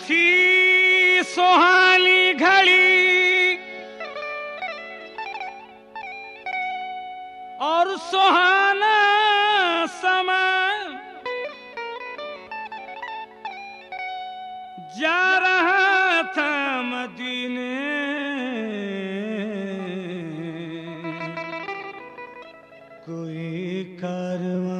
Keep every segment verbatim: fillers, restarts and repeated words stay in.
थी सुहानी घड़ी और सुहाना समय जा रहा था मदीने कोई कारवां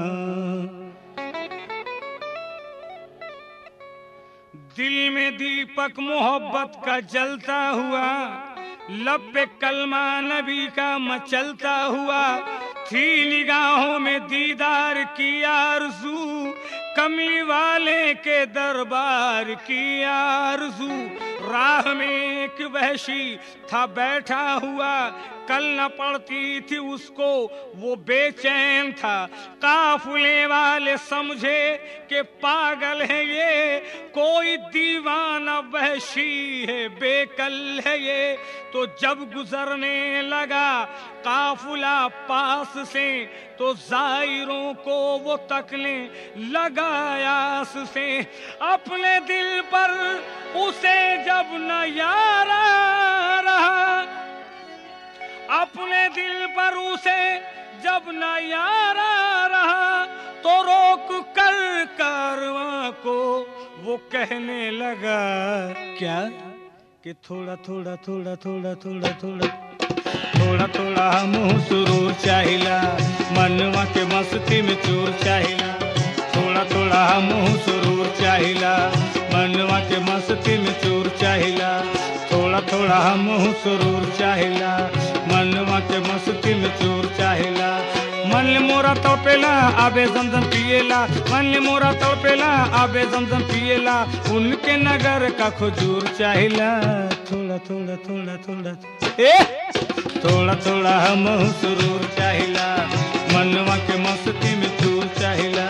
दिल में दीपक मोहब्बत का जलता हुआ लब पे कलमा नबी का मचलता हुआ थी निगाहों में दीदार की आरज़ू कमली वाले के दरबार की आरज़ू राह में एक वहशी था बैठा हुआ कल न पड़ती थी उसको वो बेचैन था काफिले वाले समझे कि पागल है ये कोई दीवाना वहशी है बेकल है ये तो जब गुजरने लगा काफिला पास से तो जायरों को वो तकने लगा आस से अपने दिल पर उसे जब न यारा रहा अपने दिल पर उसे जब न यारा रहा तो रोक कर कारवां को वो कहने लगा क्या कि थोड़ा थोड़ा थोड़ा थोड़ा थोड़ा थोड़ा थोड़ा थोड़ा मुँह सुरूर चाहिला मनवा के मस्ती में चूर चाहिला थोड़ा थोड़ा मुँह सुरूर चाहिला मनवा के मस्ती में चूर चाहिला थोड़ा थोड़ा मुँह सुरूर चाहिला मनवा के मस्ती में चूर चाहिला मन मोरा तड़पेला आबे जमजम पिएला मन मोरा तड़पेला आबे जमजम पिएला उनके नगर का खजूर चाहिला थोड़ा थोड़ा थोड़ा थोड़ा ए थोड़ा थोड़ा हम सुरूर चाहिला मनवा के मस्ती में चूर चाहिला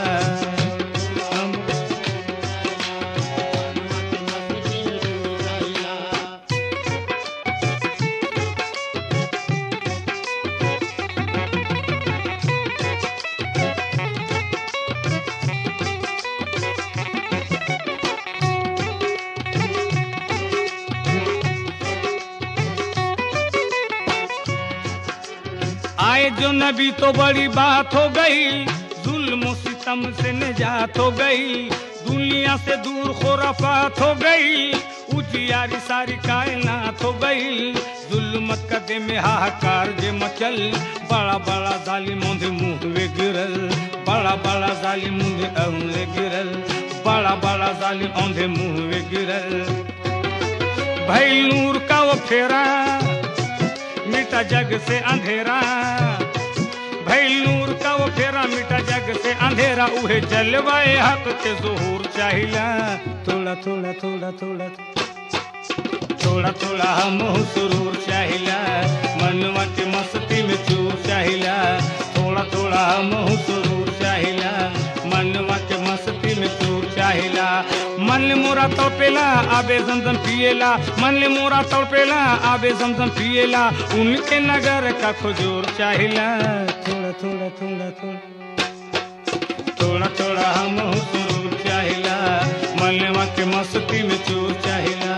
आए जो नबी तो बड़ी बात हो गई जुल्म सितम से निजात हो गई दुनिया से दूर खुराफात हो गई उजियारी सारी कायनात हो गई जुल्मत कदे में हाहाकार जे मचल बड़ा बड़ा जालिम मुंह मुंह वे गिरल बड़ा बड़ा जालिम मुंह औंधे गिरल बड़ा बड़ा जालिम औंधे मुंह वे गिरल भई नूर का वो फेरा मिटा जग से अंधेरा भई नूर का वो फेरा मिटा जग से अंधेरा उहे जलवाए हक के ज़ुहूर चाहिला थोड़ा थोड़ा थोड़ा थोड़ा थोड़ा थोड़ा हम सुरूर चाहिला मनवा के मस्ती में चूर चाहिला थोड़ा थोड़ा हम सुरूर चाहिला मनवा के मस्ती में चूर चाहिला मन मोरा तड़पेला आबे जमजम पिएला मन मोरा तड़पेला आबे जमजम पिएला उनके नगर का खजूर चाहिला थोड़ा थोड़ा थोड़ा थोड़ा थोड़ा थोड़ा हम सुरूर चाहिला मनवा के मस्ती में चूर चाहिला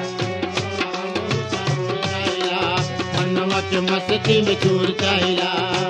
मनवा के मस्ती में चूर चाहिला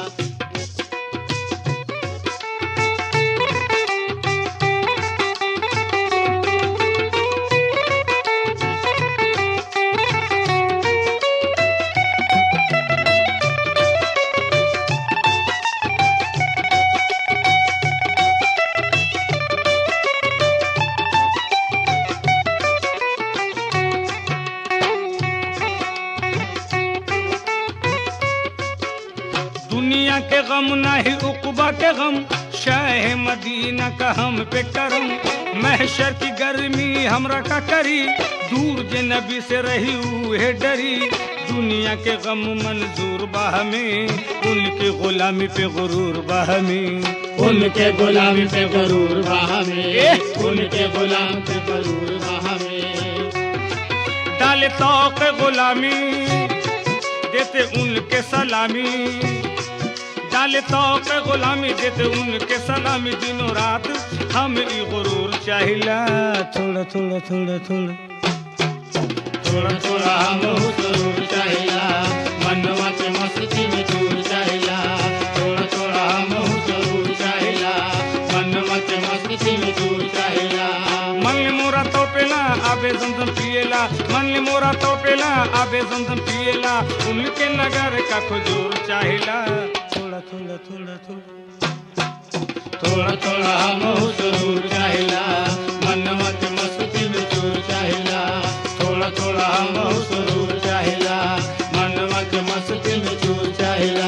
दुनिया के गम नहीं उक़बा के गम शाह मदीना का हम पे करम महशर की गर्मी हमरा का करी दूर जे नबी से रही हुए डरी दुनिया के गम मंजूर बाह में उनके गुलामी पे गुरूर बाह में उनके गुलामी पे गुरूर बाह में उनके गुलाम पे गुरूर बाह में डाले तौक़ गुलामी देते उनके सलामी लाल तो पे गुलामी देते उनके सलामी दिनों रात हम ई गुरूर चाहिला थोड़ा थोड़ा थोड़ा थोड़ा थोड़ा थोड़ा हम जरूर चाहिला मनवा के मस्ती में चूर चाहिला थोड़ा थोड़ा हम जरूर चाहिला मनवा के मस्ती में चूर चाहिला मन मोरा तो पेला आबे जमजम पिएला मन मोरा तो पेला आबे जमजम पिएला उनके नगर का खजूर चाहिला थोड़ा थोड़ा थोड़ा थोड़ा थोड़ा थोड़ा हम जरूर चाहिला मनवा के मस्ती में चूर चाहिला थोड़ा थोड़ा हम जरूर चाहिला मनवा के मस्ती में चूर चाहिला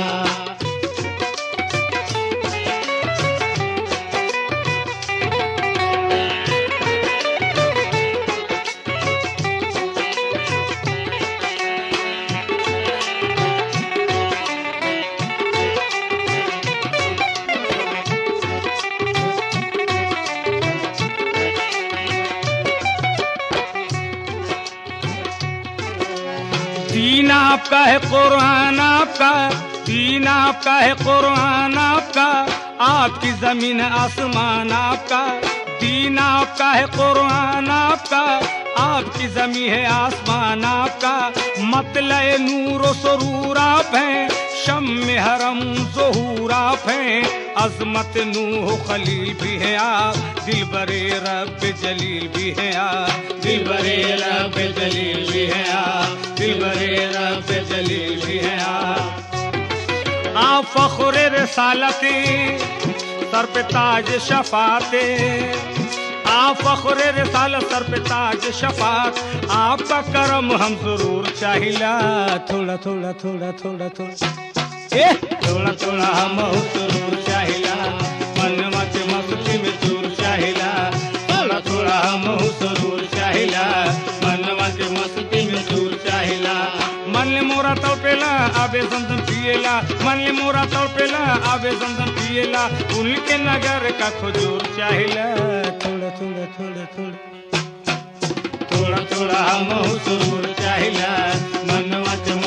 दीन आपका है कुरान आपका दीन आपका है कुरान आपका आपकी जमीन आसमान आपका दीन आपका है कुरान आपका आपकी जमीन है आसमान आपका मतले नूर सरूर आप हैं शम्म हरम ज़हूर आप हैं अजमत नूह खलील भी है आप दिल बरे रब जलील भी है आप दिल बरे रब जलील भी है आप दिल बरे रब जलील भी है आप आप फख्र रिसालते सर पे ताज शफाते आप फख्र रिसालत सर पे ताज शफात आपका करम हम जरूर चाहिला थोड़ा थोड़ा थोड़ा थोड़ा थोड़ा ए थोड़ा थोड़ा हम जरूर चाहिला मनवा के मस्ती में चूर चाहिला थोड़ा थोड़ा हम जरूर चाहिला मनवा के मस्ती में चूर चाहिला मन मोरा तो पेला आबे जमजम पिएला मन मोरा तो पेला आबे जमजम पिएला उनके नगर का खजूर चाहिला थोड़ा थोड़ा थोड़ा थोड़ा थोड़ा थोड़ा हम जरूर चाहिला मनवा के